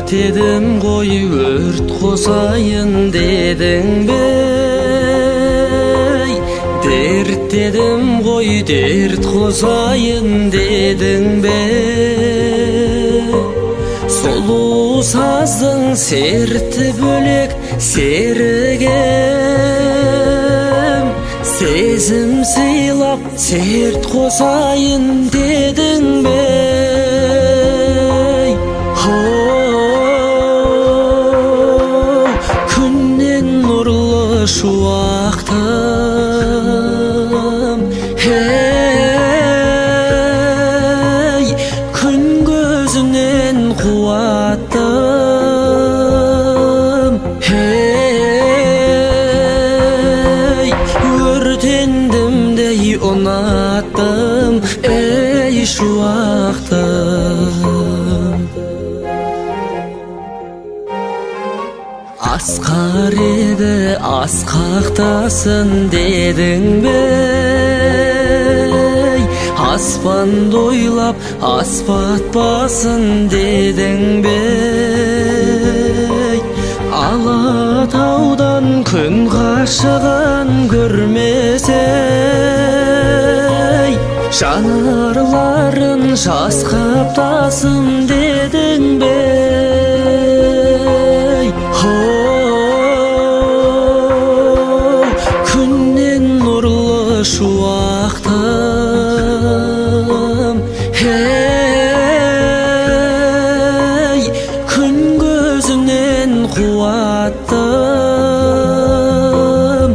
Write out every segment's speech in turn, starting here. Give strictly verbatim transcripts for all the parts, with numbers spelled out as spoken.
Өртедім ғой, өрт қосайын дедің бе? Дерттедім ғой, дерт қосайын дедің бе? Сұлу саздың серті бөлек серігем, сезім сыйлап серт қосайын дедің бе? Күннен нұрлы шуақтым, ей, күн көзінен қуаттым, ей, өртендім дей ұнаттым, ей, шуақтым. Асқар еді асқақтасын дедің бе? Аспанды ойлап аспатпасын дедің бе? Алатаудан күн қашыған көрмесей, жанарларын жасқаптасын дедің бе? Шуақтым, ей, күн көзінен қуаттым,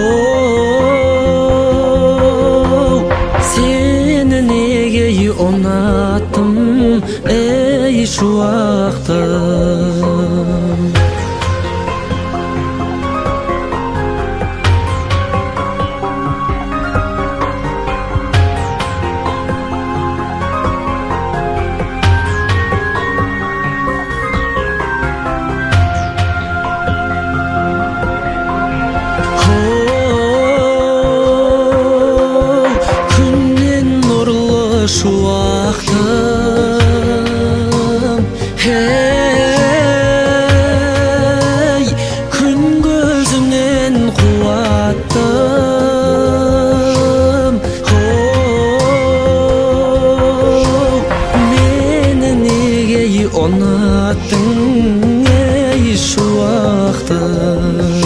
сені неге ұнаттым, ей, шуақтым. Шуақтым, ей, күн көзімнен қуаттым, мені неге ұнаттың, ей, шуақтым.